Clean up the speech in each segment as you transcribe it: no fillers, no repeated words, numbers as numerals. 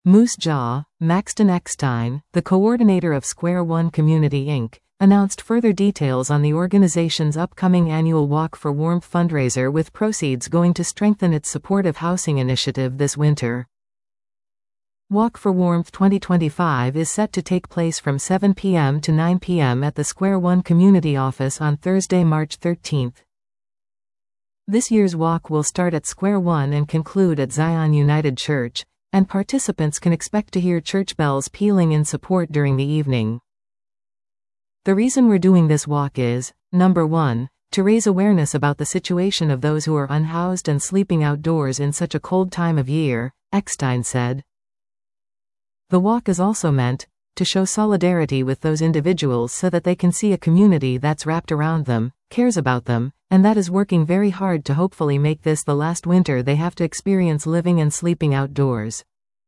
Moose Jaw, Maxton Eckstein, the coordinator of Square One Community Inc., announced further details on the organization's upcoming annual Walk for Warmth fundraiser, with proceeds going to strengthen its supportive housing initiative this winter. Walk for Warmth 2025 is set to take place from 7 p.m. to 9 p.m. at the Square One Community Office on Thursday, March 13th. This year's walk will start at Square One and conclude at Zion United Church, and participants can expect to hear church bells pealing in support during the evening. The reason we're doing this walk is, number 1, to raise awareness about the situation of those who are unhoused and sleeping outdoors in such a cold time of year, Eckstein said. The walk is also meant to show solidarity with those individuals so that they can see a community that's wrapped around them, cares about them, and that is working very hard to hopefully make this the last winter they have to experience living and sleeping outdoors.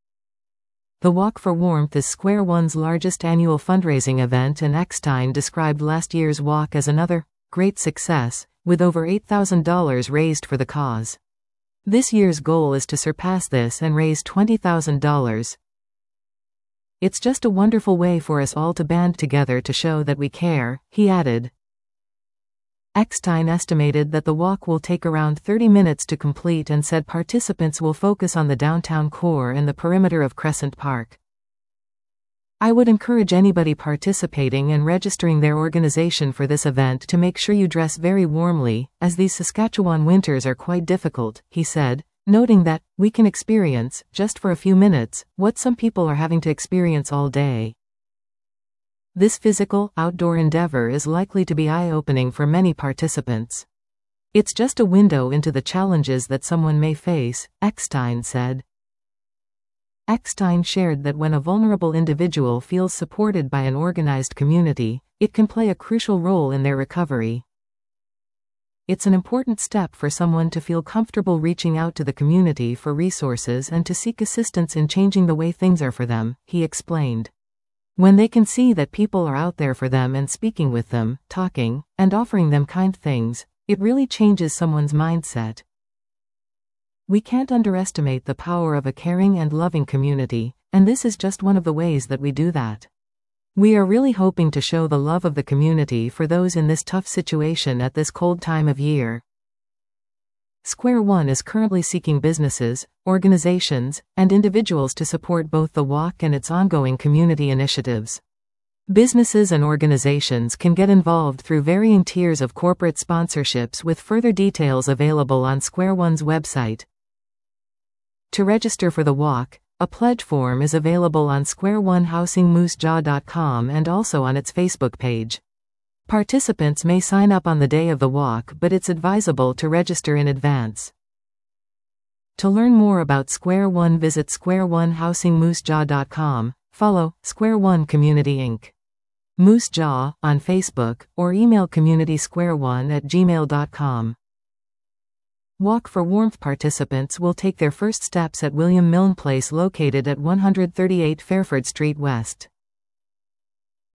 The Walk for Warmth is Square One's largest annual fundraising event, and Eckstein described last year's walk as another great success, with over $8,000 raised for the cause. This year's goal is to surpass this and raise $20,000. It's just a wonderful way for us all to band together to show that we care, he added. Eckstein estimated that the walk will take around 30 minutes to complete and said participants will focus on the downtown core and the perimeter of Crescent Park. I would encourage anybody participating and registering their organization for this event to make sure you dress very warmly, as these Saskatchewan winters are quite difficult, he said, noting that we can experience, just for a few minutes, what some people are having to experience all day. This physical, outdoor endeavor is likely to be eye-opening for many participants. It's just a window into the challenges that someone may face, Eckstein said. Eckstein shared that when a vulnerable individual feels supported by an organized community, it can play a crucial role in their recovery. It's an important step for someone to feel comfortable reaching out to the community for resources and to seek assistance in changing the way things are for them, he explained. When they can see that people are out there for them and speaking with them, talking, and offering them kind things, it really changes someone's mindset. We can't underestimate the power of a caring and loving community, and this is just one of the ways that we do that. We are really hoping to show the love of the community for those in this tough situation at this cold time of year. Square One is currently seeking businesses, organizations, and individuals to support both the walk and its ongoing community initiatives. Businesses and organizations can get involved through varying tiers of corporate sponsorships, with further details available on Square One's website. To register for the walk, a pledge form is available on squareonehousingmoosejaw.com and also on its Facebook page. Participants may sign up on the day of the walk, but it's advisable to register in advance. To learn more about Square One, visit squareonehousingmoosejaw.com, follow Square One Community Inc. Moose Jaw on Facebook, or email communitysquareone@gmail.com. Walk for Warmth participants will take their first steps at William Milne Place, located at 138 Fairford Street West.